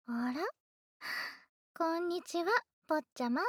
あら、こんにちは、坊ちゃま。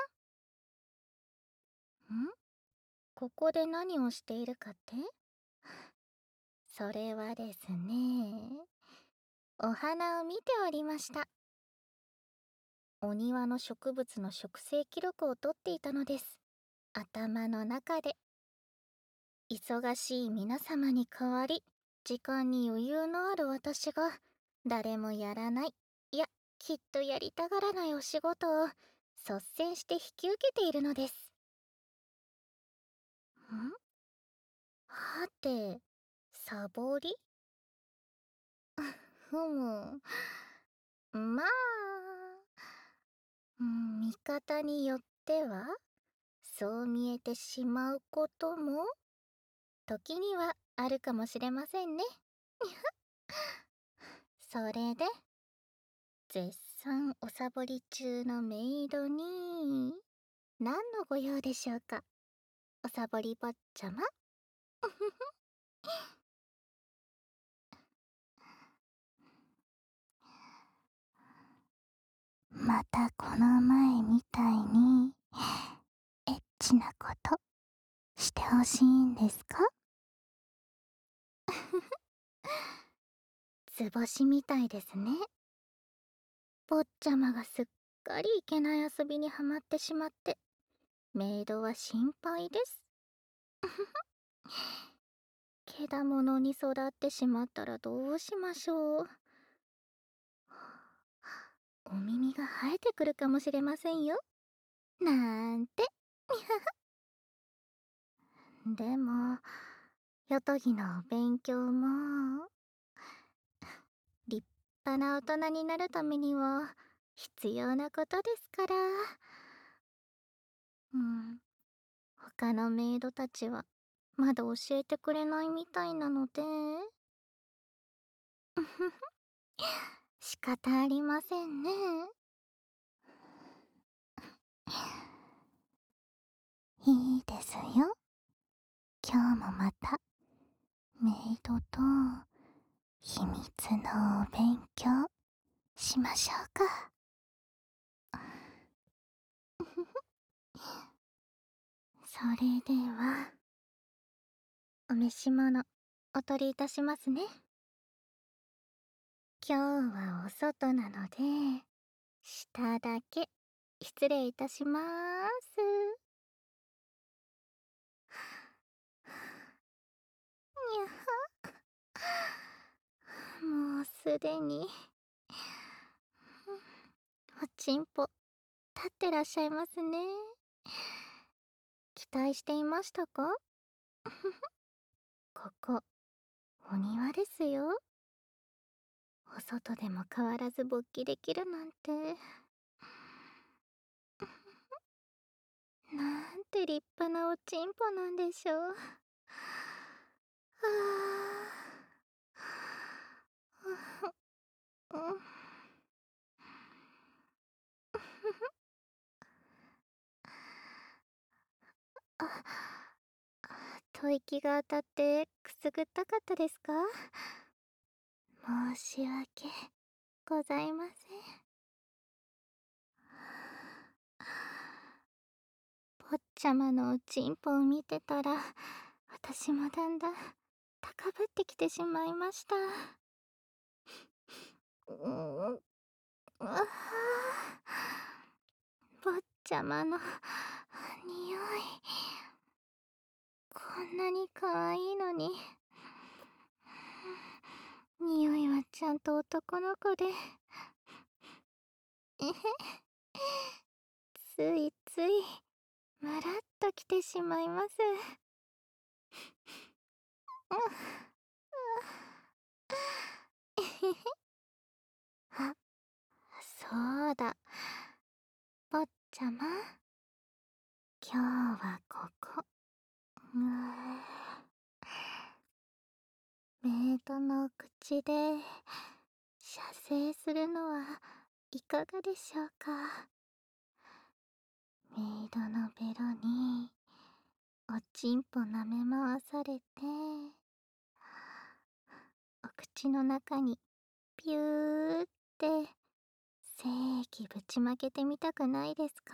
ここで何をしているかって？それはですね、お花を見ておりました。お庭の植物の植生記録をとっていたのです。頭の中で。忙しい皆様に代わり、時間に余裕のある私が、誰もやらない、いや、きっとやりたがらないお仕事を、率先して引き受けているのです。はて、サボり？ふむ。まあ、見方によっては、そう見えてしまうことも、時にはあるかもしれませんね。それで、絶賛おサボり中のメイドに、何のご用でしょうか、おサボり坊ちゃま。またこの前みたいに、エッチなことしてほしいんですか？図星みたいですね。坊ちゃまがすっかりいけない遊びにはまってしまって、メイドは心配です。けだものに育ってしまったらどうしましょう。お耳が生えてくるかもしれませんよ。なんて。でも、よとぎのお勉強も、立派な大人になるためには、必要なことですから。うん、他のメイドたちは、まだ教えてくれないみたいなので、仕方ありませんね。いいですよ。今日もまた、メイドと、秘密のお勉強、しましょうか。それでは、お召し物、お取りいたしますね。今日はお外なので、下だけ、失礼いたしまーす。にゃは、もうすでに、おちんぽ、立ってらっしゃいますね。期待していましたか？ここ、お庭ですよ。お外でも変わらず勃起できるなんて。なんて立派なおちんぽなんでしょう。はあ。うん。あ、吐息が当たってくすぐったかったですか？申し訳ございません。坊ちゃまのおちんぽを見てたら、私もだんだん高ぶってきてしまいました。うーん、あは坊ちゃまの匂い、こんなに可愛いのに、匂いはちゃんと男の子で、えへ、ついつい、ムラっときてしまいます。うん、えへへ。あ、そうだ。坊ちゃま、今日はここ。うメイドの口で射精するのはいかがでしょうか？メイドのベロにおちんぽ舐め回されて、お口の中にピューって精液ぶちまけてみたくないですか？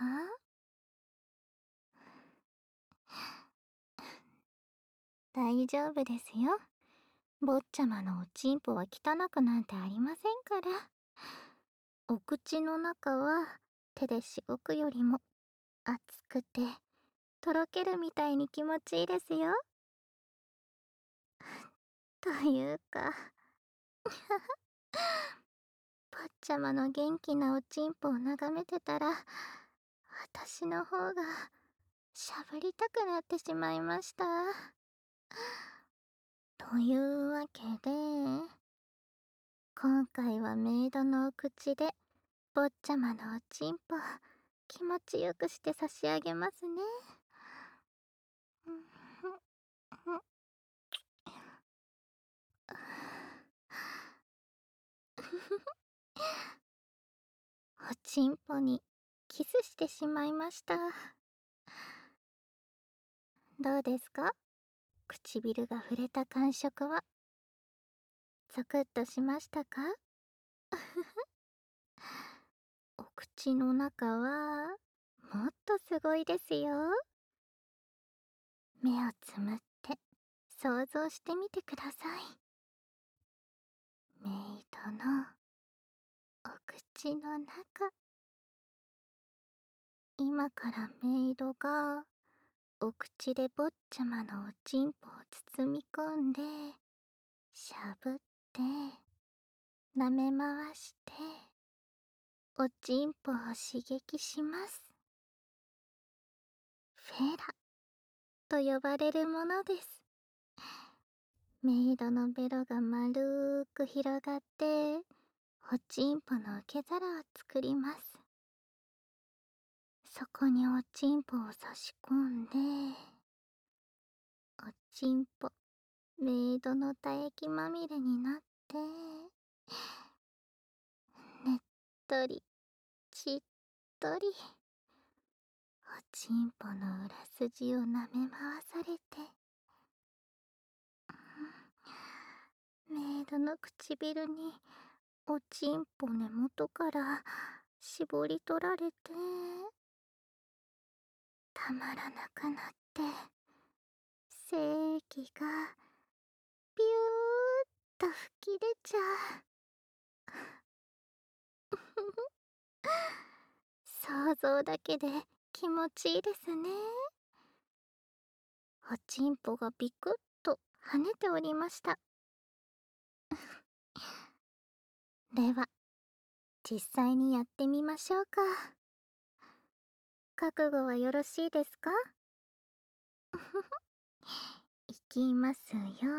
大丈夫ですよ。坊ちゃまのおちんぽは汚くなんてありませんから。お口の中は手でしごくよりも熱くてとろけるみたいに気持ちいいですよ。というか、坊ちゃまの元気なおちんぽを眺めてたら、私の方がしゃぶりたくなってしまいました。というわけで、今回はメイドのお口で坊ちゃまのおちんぽ気持ちよくして差し上げますね。おちんぽにキスしてしまいました。どうですか？唇が触れた感触は。ゾクッとしましたか？お口の中はもっとすごいですよ。目をつむって想像してみてください。メイドのお口の中。今からメイドがお口で坊ちゃまのおちんぽを包み込んで、しゃぶって、舐め回して、おちんぽを刺激します。フェラと呼ばれるものです。メイドのベロが丸ーく広がって、おちんぽの受け皿を作ります。そこにおちんぽを差し込んで、おちんぽ、メイドの唾液まみれになって、ねっとり、しっとり、おちんぽの裏筋を舐め回されて、メイドの唇におちんぽ根元から絞り取られて、たまらなくなって、精液がピューっと吹き出ちゃう。想像だけで気持ちいいですね。おちんぽがビクッと跳ねておりました。では、実際にやってみましょうか。覚悟はよろしいですか？いきますよ。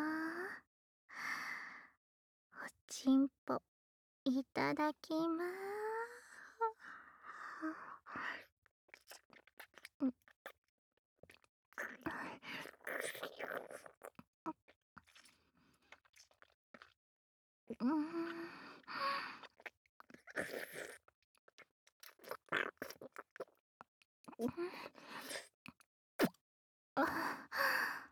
おちんぽ、いただきまーす。うん。あ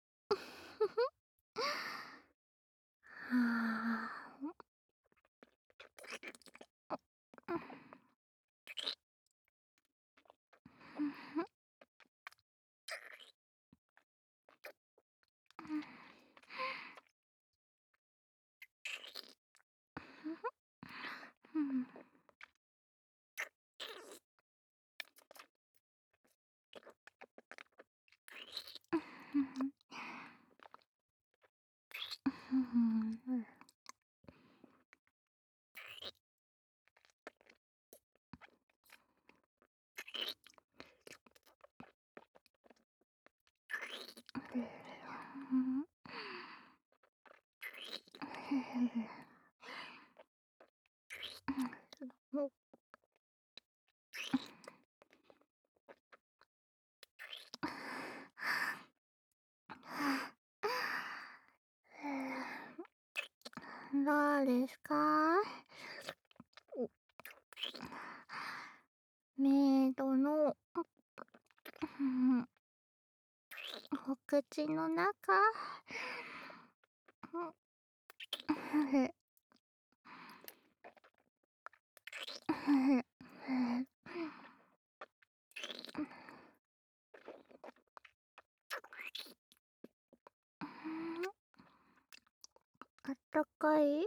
どうですか？メイドのお口の中。 たかい？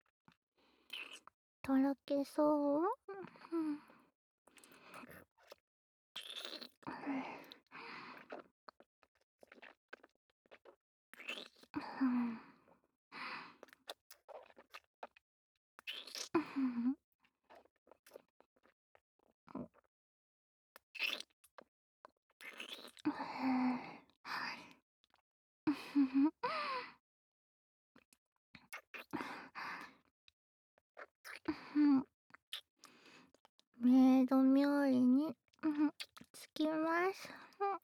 とろけそう？うん。うん。うん。メイド冥利につきます。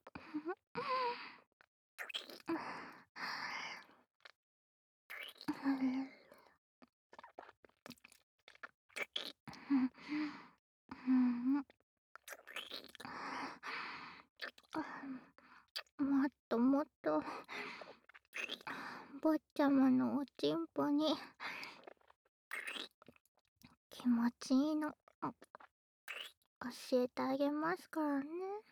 もっともっと坊ちゃまのおちんぽに気持ちいいの教えてあげますからね。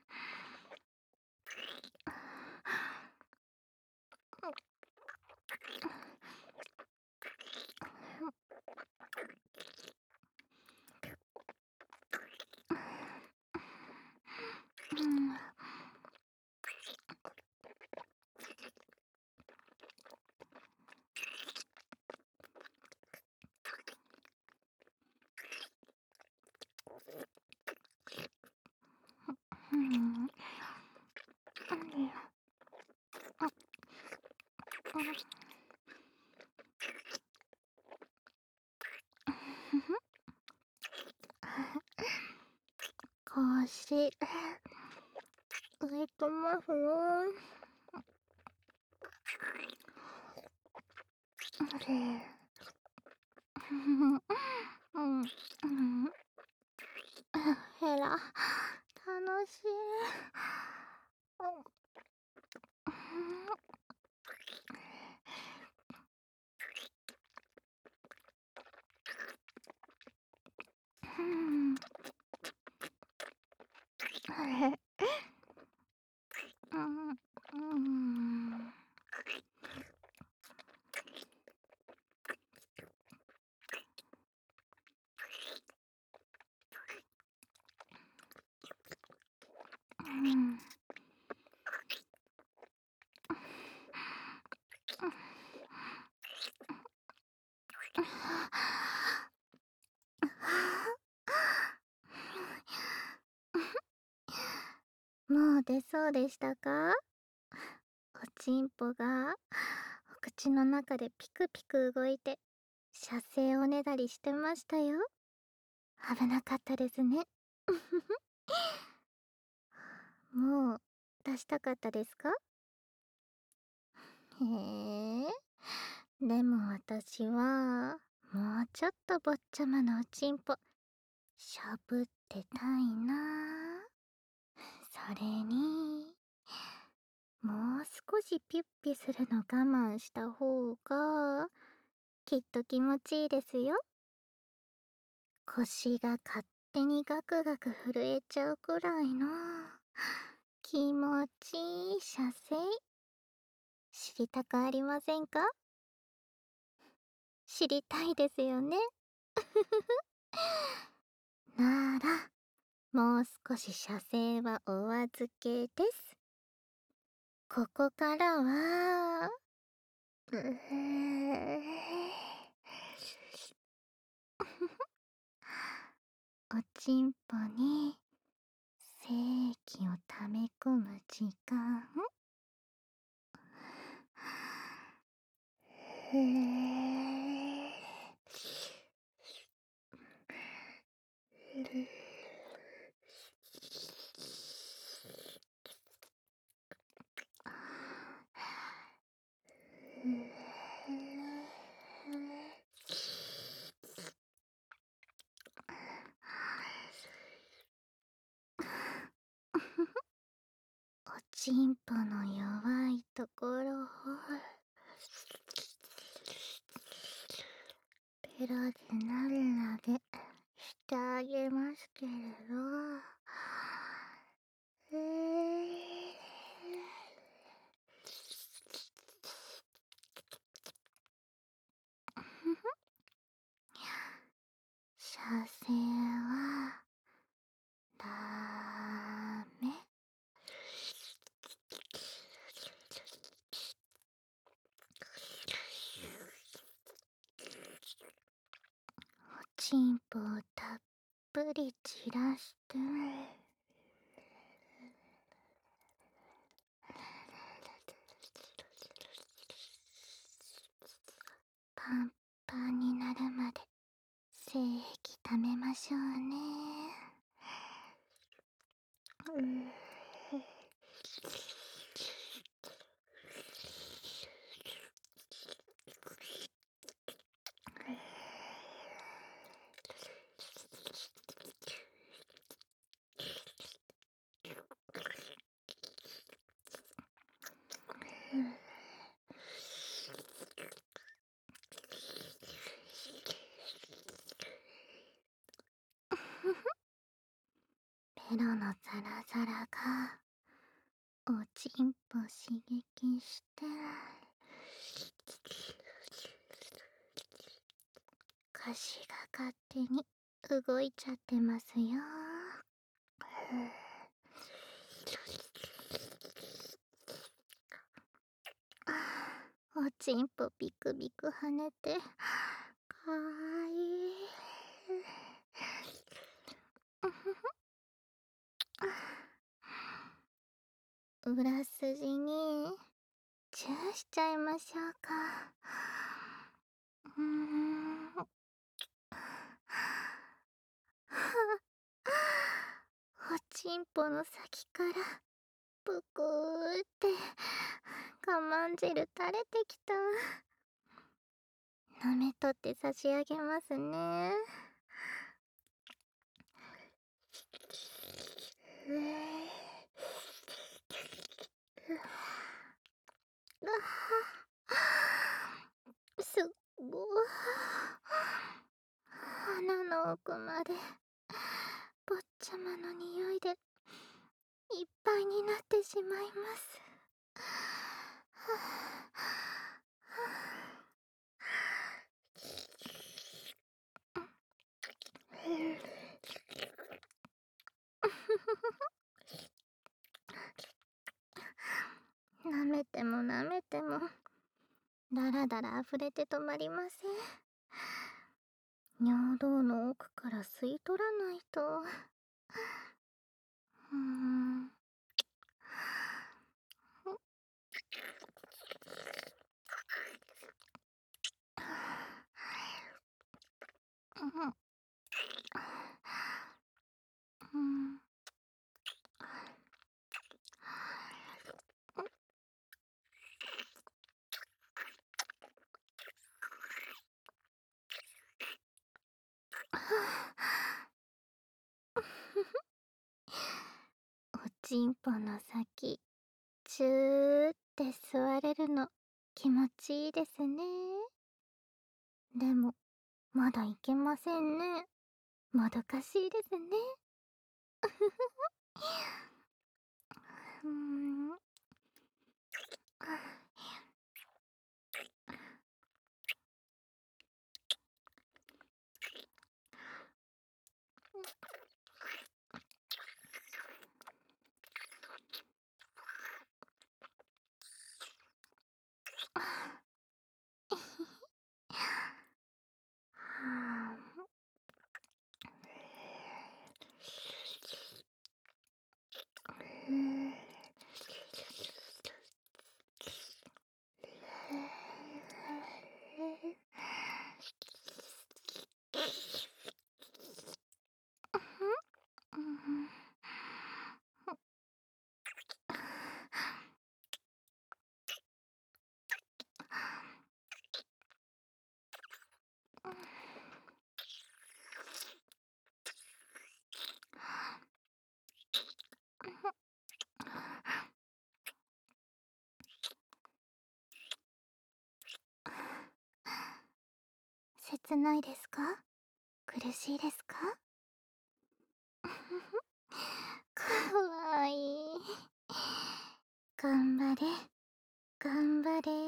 うん。こうし浮いてますよ。うん。へら、楽しい。うん。うん。うん。うん。もう出そうでしたか？おちんぽがお口の中でピクピク動いて射精をねだりしてましたよ。危なかったですね。もう出したかったですか？へえ。でも私はもうちょっと坊ちゃまのおちんぽしゃぶってたいな。それにもう少しピュッピするの我慢した方がきっと気持ちいいですよ。腰が勝手にガクガク震えちゃうくらいの気持ちいい射精、知りたくありませんか？知りたいですよね。ならもう少し射精はお預けです。ここからはうーおちんぽに精液を溜め込む時間。ふーおちんぽの弱いところをペロでなでなでしてあげますけれど、 せはダメ。おちんぽをたっぷり散らしてパンパンになるまで精液溜めましょうね。ペロのザラザラがおちんぽ刺激して歌詞が勝手に動いちゃってますよ。おちんぽビクビク跳ねてかわいい。裏筋にチューしちゃいましょうか。おちんぽの先からぷくーって我慢汁垂れてきた。舐めとって差し上げますね。すっごい。鼻の奥まで坊ちゃまの匂いでいっぱいになってしまいます。舐めても舐めてもだらだら溢れて止まりません。尿道の奥から吸い取らないと。おちんぽの先チューって吸われるの気持ちいいですね。でもまだいけませんね。もどかしいですね。切ないですか？苦しいですか？かわいい。頑張れ、頑張れ。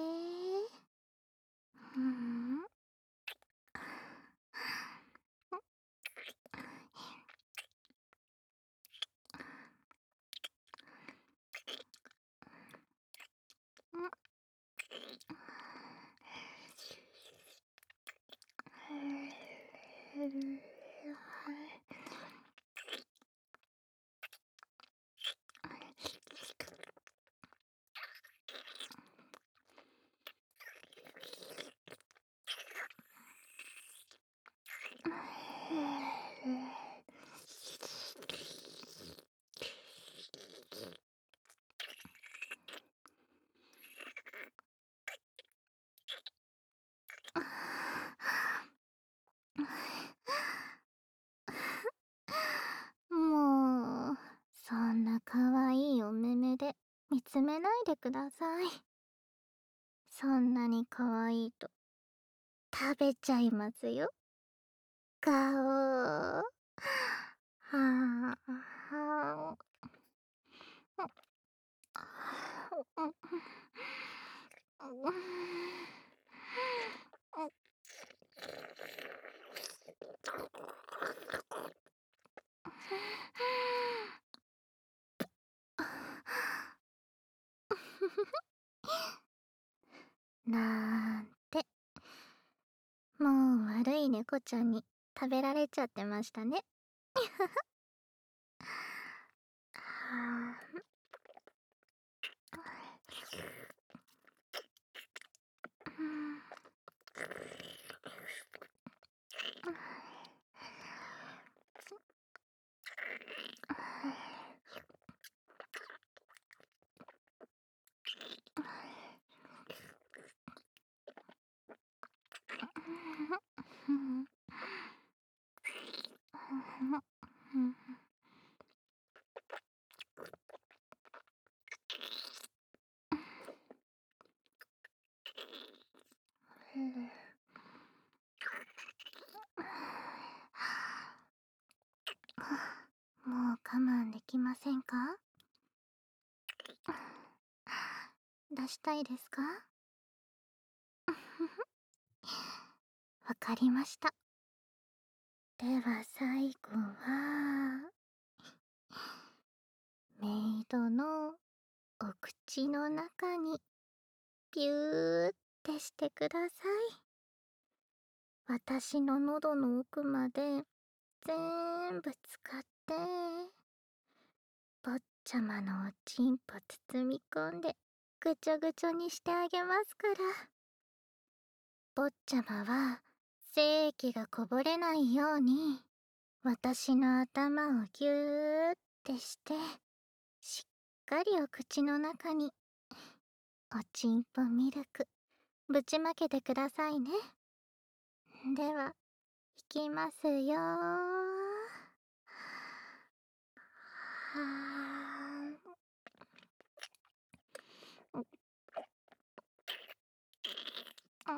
もう、そんな可愛いお目目で見つめないでください。そんなに可愛いと食べちゃいますよ。顔。はあ、はなんて、もう悪い猫ちゃんに食べられちゃってましたね。はもう我慢できませんか？出したいですか？わかりました。では最後は、メイドのお口の中にピューってしてください。私の喉の奥まで全部使って、坊ちゃまのおちんぽ包み込んでぐちょぐちょにしてあげますから。坊ちゃまは精液がこぼれないように、私の頭をぎゅーってして、しっかりお口の中におちんぽミルクぶちまけてくださいね。では、いきますよー。はー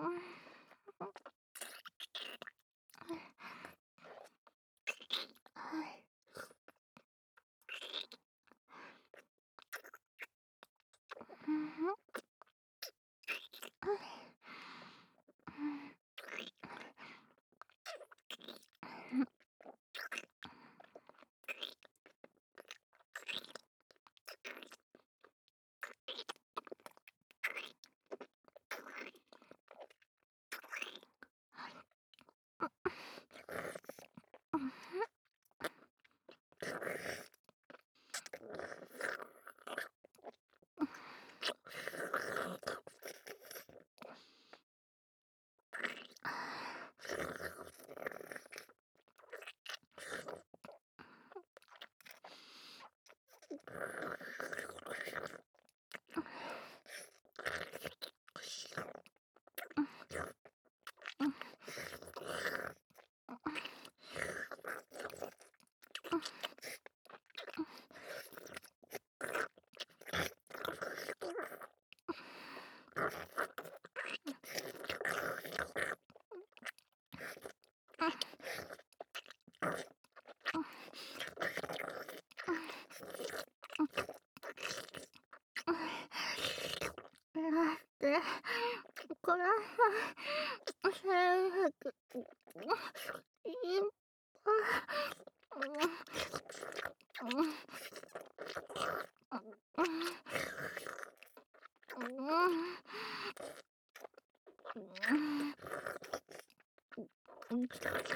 これは、いっぱい。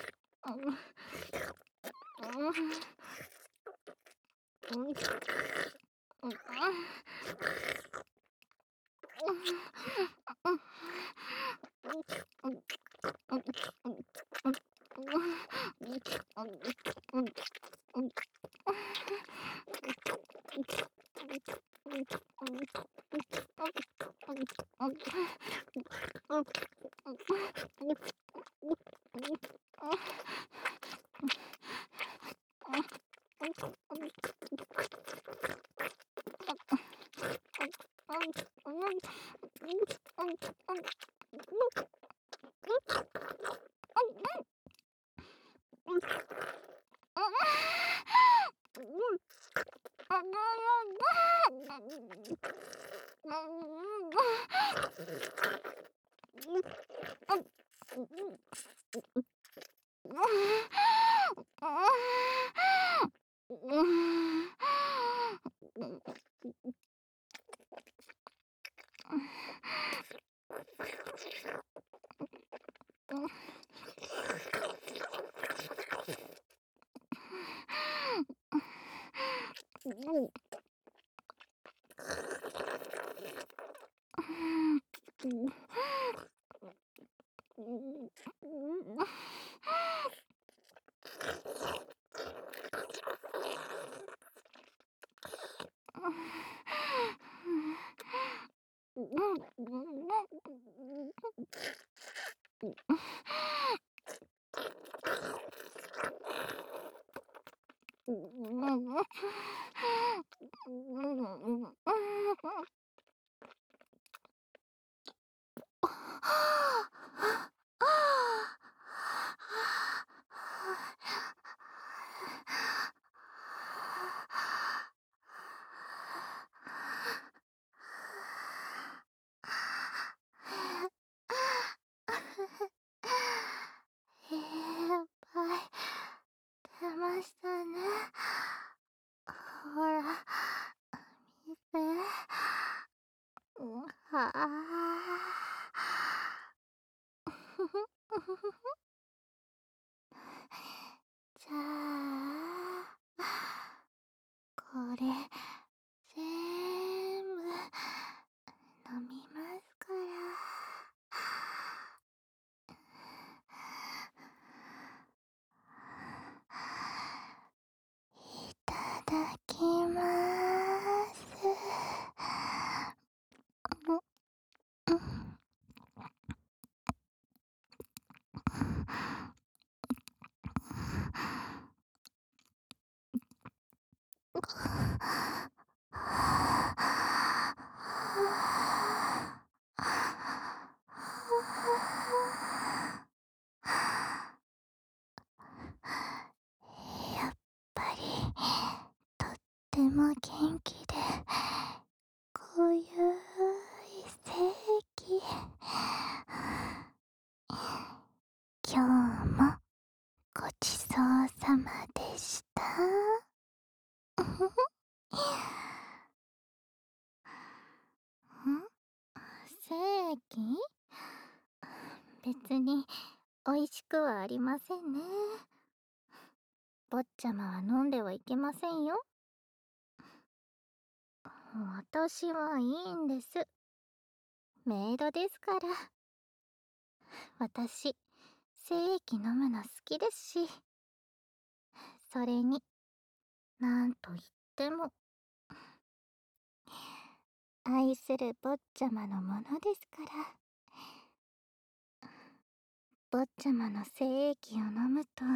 やっぱり出ましたね。ほら、見て。はあ。じゃあ、これ、ぜんぶ、飲みますから。いただきます。やっぱりとっても元気でこういう正気。今日もごちそうさまでした。正気？別に美味しくはありませんね。坊ちゃまは飲んではいけませんよ。私はいいんです。メイドですから。私、精液飲むの好きですし。それに、なんといっても、愛する坊ちゃまのものですから。坊ちゃまの精液を飲むと、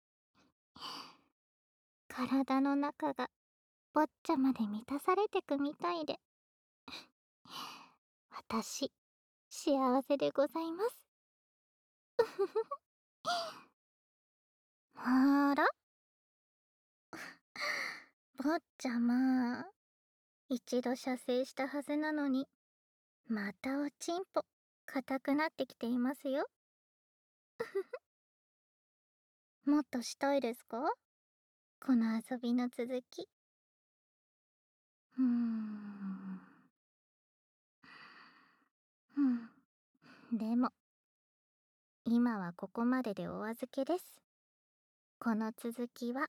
体の中が坊ちゃまで満たされてくみたいで、私、幸せでございます。あら、坊ちゃま、一度射精したはずなのに、またおちんぽ、硬くなってきていますよ。もっとしたいですか？この遊びの続き。うん。でも、今はここまででお預けです。 この続きは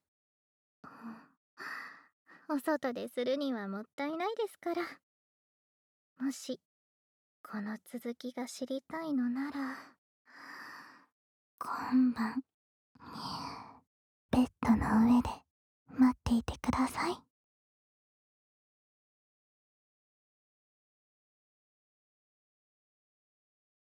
お外でするにはもったいないですから。もしこの続きが知りたいのなら、今晩ベッドの上で待っていてください。